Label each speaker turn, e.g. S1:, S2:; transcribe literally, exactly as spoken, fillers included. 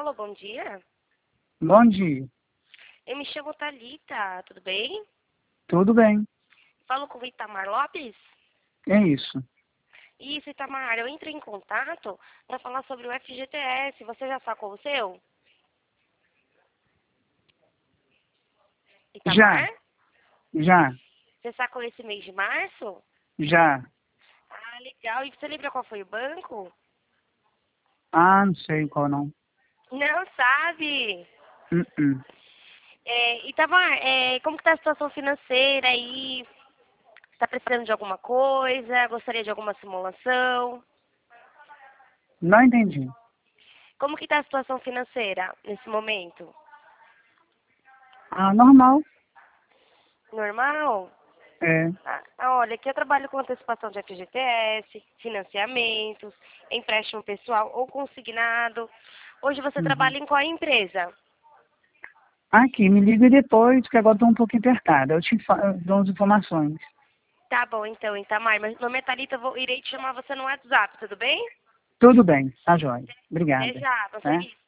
S1: Alô, bom dia.
S2: Bom dia.
S1: Eu me chamo Thalita, tudo bem?
S2: Tudo bem?
S1: Falo com o Itamar Lopes?
S2: É isso.
S1: Isso, Itamar, eu entrei em contato para falar sobre o F G T S. Você já sacou o seu?
S2: Já,
S1: Itamar?
S2: já,
S1: Você sacou esse mês de março?
S2: já.
S1: Ah, legal. E você lembra qual foi o banco?
S2: Ah, não sei qual não.
S1: Não sabe.
S2: Uh-uh.
S1: É, Itamar, é, como que tá a situação financeira aí? Está precisando de alguma coisa? Gostaria de alguma simulação?
S2: Não entendi.
S1: Como que está a situação financeira nesse momento?
S2: Ah, normal.
S1: Normal?
S2: É.
S1: Ah, ah, olha, aqui eu trabalho com antecipação de F G T S, financiamentos, empréstimo pessoal ou consignado. Hoje você
S2: Uhum.
S1: trabalha em qual empresa?
S2: Aqui, me liga depois, que agora estou um pouco apertada. Eu te fa- eu dou as informações.
S1: Tá bom, então, Itamar. Mas no Metalita eu vou, irei te chamar você no WhatsApp, tudo bem?
S2: Tudo bem, tá jóia.
S1: Até
S2: Obrigada.
S1: já, tô
S2: Tá?
S1: feliz.